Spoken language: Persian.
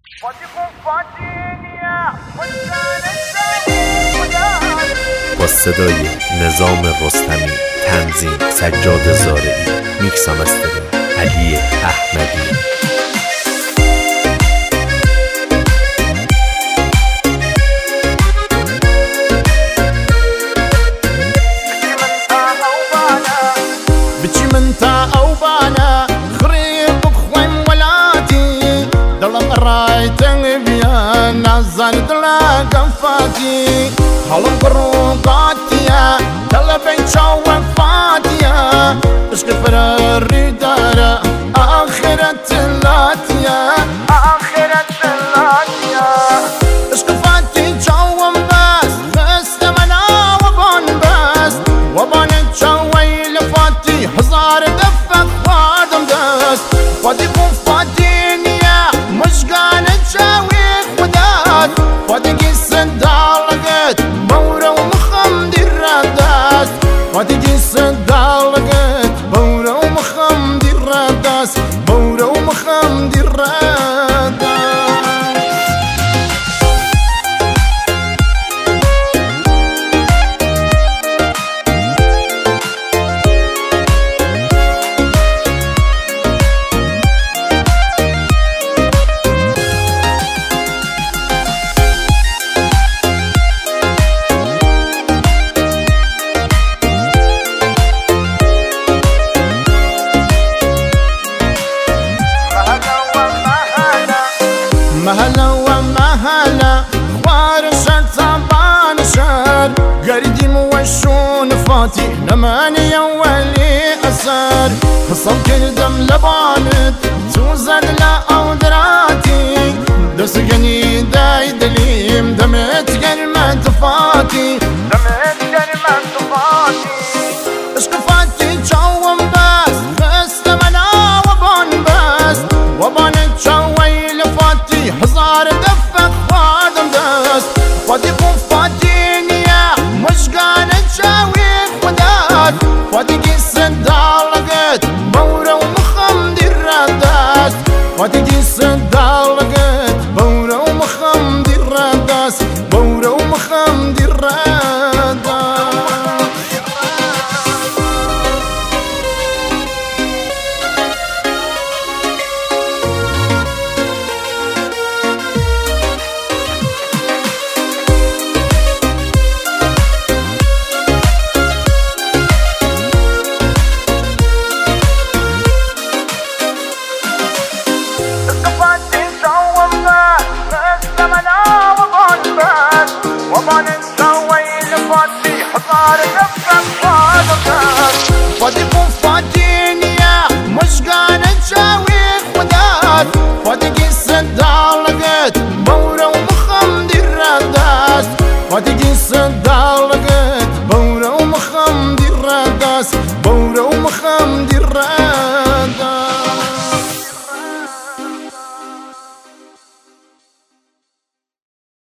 با صدای نظام رستمی، تنظیم سجاد زارعی، میکس و مسترینگ علی احمدی. بچی من تا او بانا خريب بخوين ولاتي دلم رايتن بيا نازل دلا قفاتي حلم قروقاتيا دلبين شو وفاتيا اشك فراري دارا آخرة اللاتيا آخرة اللاتيا اشك فاتي جوم بس بس منا وبان بس وبان هزار دفق وادم دست فادي بون فادينيا مش قانت شاوي خدات فادي قيسن دالقت بورا ومخم دي الرداس فادي قيسن دالقت بورا ومخم دي الرداس بورا ومخم دي الرداس مهلا ومهلا خوار شر طبعا شر قردي موشون فاتي نماني اولي اثر حصل كردم لبانت توزن لا اودراتي دسقني داي دليم دمت كلمة فاتي دمت كلمة فاتي اشك فاتي جوم بس بس تمنا وبان بس وبان تشوي لفاتي هزار دفق وادم دست فادي بون فادينيا مش قانت شاوي خدات فادي قيسن دالقت بورا ومخم دي الرداس فادي قيسن دالقت بورا ومخم دي الرداس بورا ومخم دي الرداس فادي بون فادينيا مش قانت شاوي خدات فادي قيسن دالقت بورا ومخم دي الرداس فادي قيسن دالقت بورا ومخم دي الرداس بورا ومخم دي الرداس